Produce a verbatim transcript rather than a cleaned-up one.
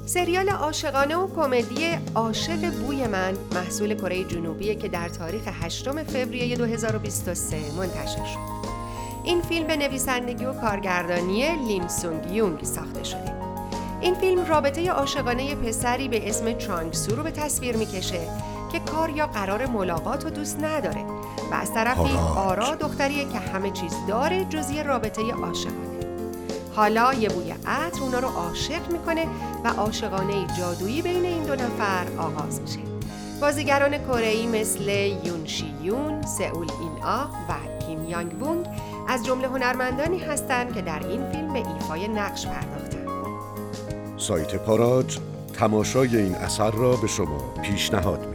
سریال عاشقانه و کمدی عاشق بوی من محصول کره جنوبیه که در تاریخ هشتم فوریه دو هزار و بیست و سه منتشر شد. این فیلم به نویسندگی و کارگردانی لیم سونگ یونگ ساخته شده. این فیلم رابطه عاشقانه پسری به اسم چانگ سو رو به تصویر میکشه که کار یا قرار ملاقات رو دوست نداره و از طرفی آرا دختریه که همه چیز داره جز یه رابطه عاشقانه. حالا یه بوی عطر اونا رو عاشق میکنه و عاشقانه جادویی بین این دو نفر آغاز میشه. بازیگران کره‌ای مثل یون شی یون، سئول این آ و کیم یانگ وونگ از جمله هنرمندانی هستند که در این فیلم به ایفای نقش پرداختند. سایت پاراج تماشای این اثر را به شما پیشنهاد می‌کند.